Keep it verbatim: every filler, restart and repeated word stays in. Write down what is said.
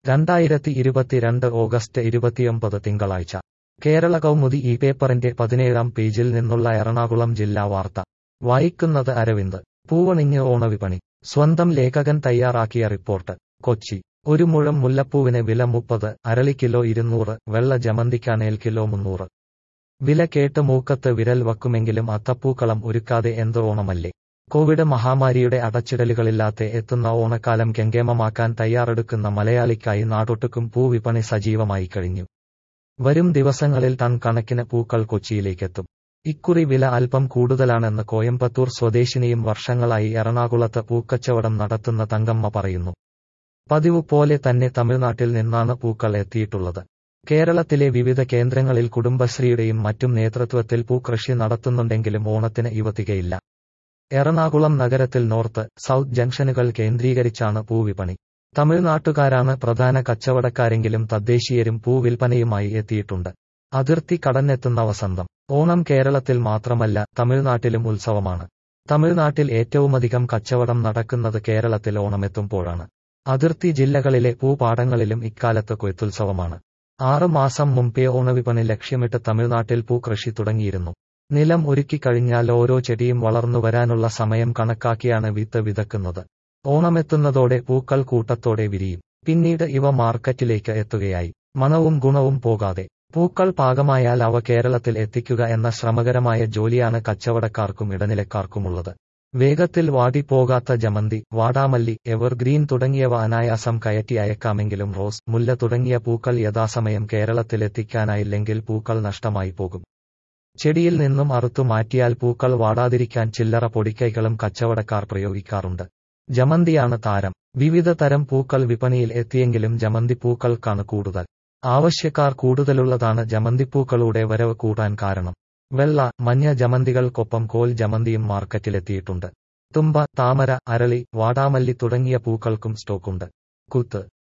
രണ്ടായിരത്തി ഇരുപത്തിരണ്ട് ഓഗസ്റ്റ് ഇരുപത്തിയൊമ്പത് തിങ്കളാഴ്ച കേരള കൗമുദി ഈ പേപ്പറിന്റെ പതിനേഴാം പേജിൽ നിന്നുള്ള എറണാകുളം ജില്ലാ വാർത്ത വായിക്കുന്നത് അരവിന്ദ്. പൂവണിഞ്ഞ് ഓണവിപണി. സ്വന്തം ലേഖകൻ തയ്യാറാക്കിയ റിപ്പോർട്ട്. കൊച്ചി. ഒരു മുഴം മുല്ലപ്പൂവിന് വില മുപ്പത്, അരളി കിലോ ഇരുന്നൂറ്, വെള്ള ജമന്തിക്കാണേൽ കിലോ മുന്നൂറ്. വില കേട്ട് മൂക്കത്ത് വിരൽ വക്കുമെങ്കിലും അത്തപ്പൂക്കളം ഒരുക്കാതെ എന്ത് ഓണമല്ലേ. കോവിഡ് മഹാമാരിയുടെ അടച്ചിടലുകളില്ലാതെ എത്തുന്ന ഓണക്കാലം കെങ്കേമമാക്കാൻ തയ്യാറെടുക്കുന്ന മലയാളിക്കായി നാടൊട്ടുക്കും പൂവിപണി സജീവമായി കഴിഞ്ഞു. വരും ദിവസങ്ങളിൽ ടൺ കണക്കിന് പൂക്കൾ കൊച്ചിയിലേക്കെത്തും. ഇക്കുറി വില അല്പം കൂടുതലാണെന്ന് കോയമ്പത്തൂർ സ്വദേശിനിയും വർഷങ്ങളായി എറണാകുളത്ത് പൂക്കച്ചവടം നടത്തുന്ന തങ്കമ്മ പറയുന്നു. പതിവ് പോലെ തന്നെ തമിഴ്നാട്ടിൽ നിന്നാണ് പൂക്കൾ എത്തിയിട്ടുള്ളത്. കേരളത്തിലെ വിവിധ കേന്ദ്രങ്ങളിൽ കുടുംബശ്രീയുടെയും മറ്റും നേതൃത്വത്തിൽ പൂക്കൃഷി നടത്തുന്നുണ്ടെങ്കിലും ഓണത്തിന് ഇവ തികയില്ല. എറണാകുളം നഗരത്തിൽ നോർത്ത്, സൗത്ത് ജംഗ്ഷനുകൾ കേന്ദ്രീകരിച്ചാണ് പൂവിപണി. തമിഴ്നാട്ടുകാരാണ് പ്രധാന കച്ചവടക്കാരെങ്കിലും തദ്ദേശീയരും പൂവിൽപ്പനയുമായി എത്തിയിട്ടുണ്ട്. അതിർത്തി കടന്നെത്തുന്ന വസന്തം. ഓണം കേരളത്തിൽ മാത്രമല്ല, തമിഴ്നാട്ടിലും ഉത്സവമാണ്. തമിഴ്നാട്ടിൽ ഏറ്റവുമധികം കച്ചവടം നടക്കുന്നത് കേരളത്തിൽ ഓണമെത്തുമ്പോഴാണ്. അതിർത്തി ജില്ലകളിലെ പൂപ്പാടങ്ങളിലും ഇക്കാലത്ത് കൊയ്ത്തുത്സവമാണ്. ആറ് മാസം മുമ്പേ ഓണവിപണി ലക്ഷ്യമിട്ട് തമിഴ്നാട്ടിൽ പൂക്കൃഷി തുടങ്ങിയിരുന്നു. നിലം ഒരുക്കിക്കഴിഞ്ഞാൽ ഓരോ ചെടിയും വളർന്നു വരാനുള്ള സമയം കണക്കാക്കിയാണ് വിത്ത് വിതക്കുന്നത്. ഓണമെത്തുന്നതോടെ പൂക്കൾ കൂട്ടത്തോടെ വിരിയും. പിന്നീട് ഇവ മാർക്കറ്റിലേക്ക് എത്തുകയായി. മണവും ഗുണവും പോകാതെ പൂക്കൾ പാകമായാൽ അവ കേരളത്തിൽ എത്തിക്കുക എന്ന ശ്രമകരമായ ജോലിയാണ് കച്ചവടക്കാർക്കും ഇടനിലക്കാർക്കുമുള്ളത്. വേഗത്തിൽ വാടിപ്പോകാത്ത ജമന്തി, വാടാമല്ലി, എവർഗ്രീൻ തുടങ്ങിയവ അനായാസം കയറ്റി അയക്കാമെങ്കിലും റോസ്, മുല്ല തുടങ്ങിയ പൂക്കൾ യഥാസമയം കേരളത്തിലെത്തിക്കാനായില്ലെങ്കിൽ പൂക്കൾ നഷ്ടമായി പോകും. ചെടിയിൽ നിന്നും അറുത്തു മാറ്റിയാൽ പൂക്കൾ വാടാതിരിക്കാൻ ചില്ലറ പൊടിക്കൈകളും കച്ചവടക്കാർ പ്രയോഗിക്കാറുണ്ട്. ജമന്തിയാണ് താരം. വിവിധ തരം പൂക്കൾ വിപണിയിൽ എത്തിയെങ്കിലും ജമന്തിപ്പൂക്കൾക്കാണ് കൂടുതൽ. ആവശ്യക്കാർ കൂടുതലുള്ളതാണ് ജമന്തിപ്പൂക്കളുടെ വരവ് കൂടാൻ കാരണം. വെള്ള, മഞ്ഞ ജമന്തികൾക്കൊപ്പം കോൽ ജമന്തിയും മാർക്കറ്റിലെത്തിയിട്ടുണ്ട്. തുമ്പ, താമര, അരളി, വാടാമല്ലി തുടങ്ങിയ പൂക്കൾക്കും സ്റ്റോക്കുണ്ട്. കുത്ത്